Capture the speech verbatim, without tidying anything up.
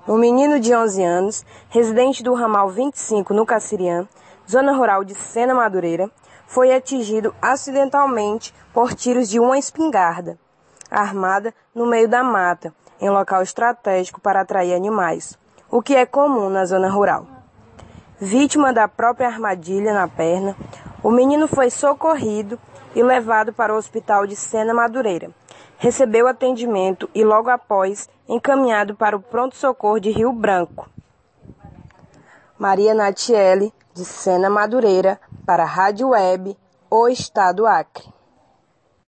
Um menino de onze anos, residente do ramal vinte e cinco no Cassiriã, zona rural de Sena Madureira, foi atingido acidentalmente por tiros de uma espingarda, armada no meio da mata, em local estratégico para atrair animais, o que é comum na zona rural. Vítima da própria armadilha na perna, o menino foi socorrido e levado para o hospital de Sena Madureira. Recebeu atendimento e logo após encaminhado para o pronto-socorro de Rio Branco. Maria Natiele, de Sena Madureira, para a Rádio Web, O Estado Acre.